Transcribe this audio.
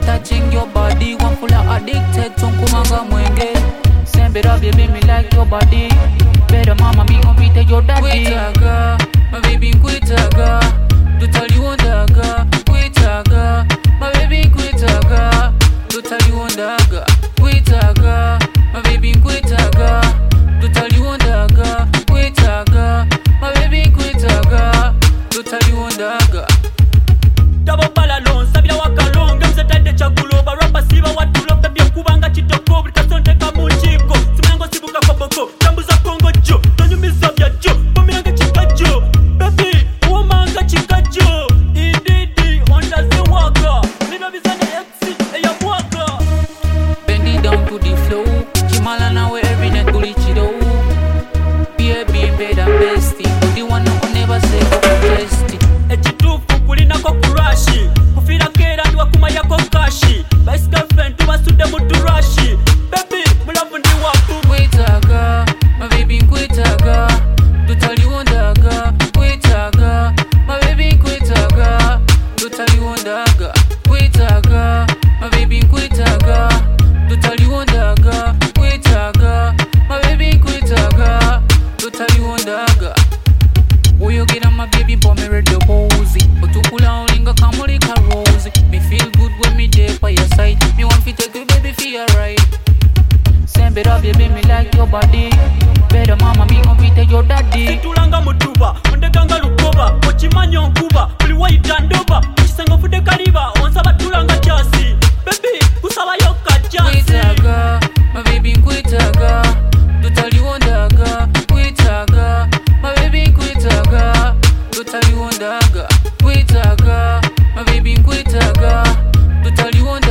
touching your body. One full of addicted, tunkumanga mwenge. Send it up, baby, me like your body. Better mama, me on beat your daddy. Quitaga, my baby, quitaga. Do tell you on daga, quitaga. My baby, quitaga. Do tell you on daga, quitaga. My baby, quitaga. Do tell you on daga, quitaga. My baby, quitaga. Do tell you on daga. Double balalon, sabila wakalon. Gamsa tade chakulo, barapa siva watulo. Baby, kubanga chitoko, brikasonte kamuchiko. Simango sibuka koboko, jambuza kongo jo. Tonyu misabya jo, pomianga chikajo. Baby, uwamanga chikajo. Ididi, onda zi waka. Nina bizane exi, eya waka. Bend it down to the flow. Chimala na we every night bully chido. Baby, better bestie. The one who could never say go test it. Echitufu kulina ko kurashi. Kufira kera ndiwa kuma yako kashi. Vice girlfriend tubasude muturashi. Baby, mulavu ndi wapu. Quitaga, my baby, quitaga. Do tell you on daga, quitaga. My baby, quitaga. Do tell you on daga, quitaga. My baby, quitaga. Do tell you on daga, quitaga. My baby, quitaga. Do tell you on daga. Oh, you get on my baby, but me read the bozy. But to pull out linga kamuli rosy. Me feel good when me there by your side. Me want to take you, baby, for your ride. Send it up, baby, me like your body. Better mama, me on beat your daddy. Situlanga mutuba, ondeganga lukoba. Ochimanyo nkuba, uliwa itandoba. Chisengo fude kaliba, onsaba tulanga chasi. Baby, kusaba yoka chasi. Quitaga, my baby, quitaga. Do tell you on daga, quitaga. My baby, quitaga. Do tell you on daga, quitaga. My baby, quitaga. Do tell you on